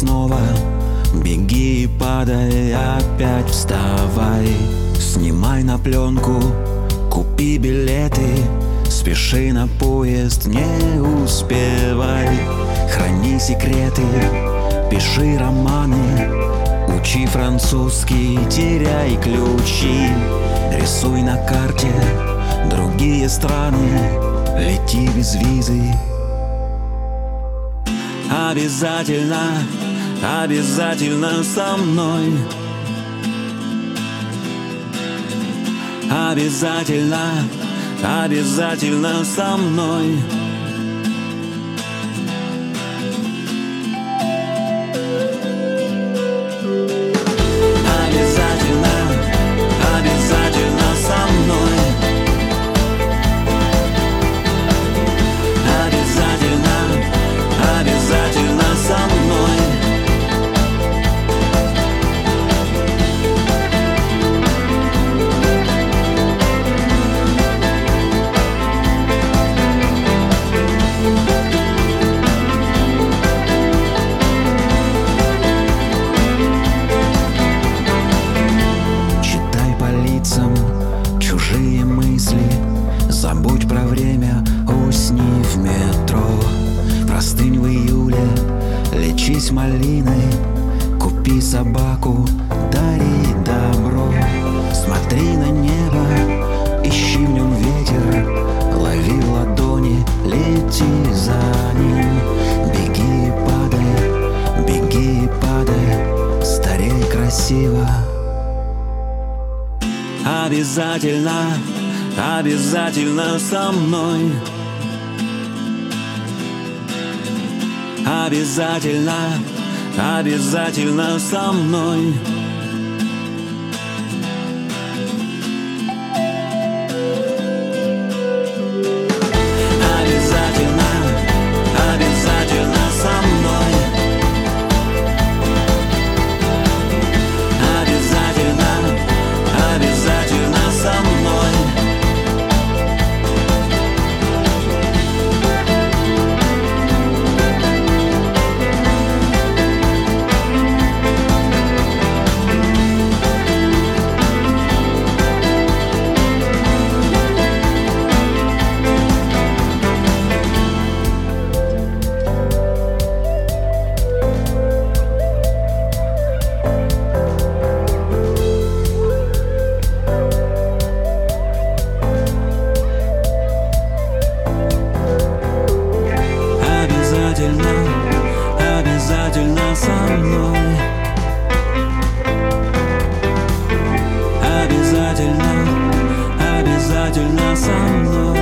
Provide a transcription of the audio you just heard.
снова. Беги и падай, опять вставай. Снимай на пленку, купи билеты, спеши на поезд, не успевай. Храни секреты, пиши романы, учи французский, теряй ключи. Рисуй на карте другие страны, лети без визы. Обязательно, обязательно со мной. Обязательно, обязательно со мной. Обязательно, обязательно со мной. Обязательно, обязательно со мной. Чужие мысли, забудь про время, усни в метро. Простынь в июле, лечись малиной, купи собаку, дари добро. Смотри на небо, ищи в нем ветер, лови в ладони, лети за ним. Беги и падай, старей красиво. Обязательно, обязательно со мной. Обязательно, обязательно со мной. Обязательно, обязательно со мной. Обязательно, обязательно со мной. Обязательно, обязательно со мной. Обязательно, обязательно со мной.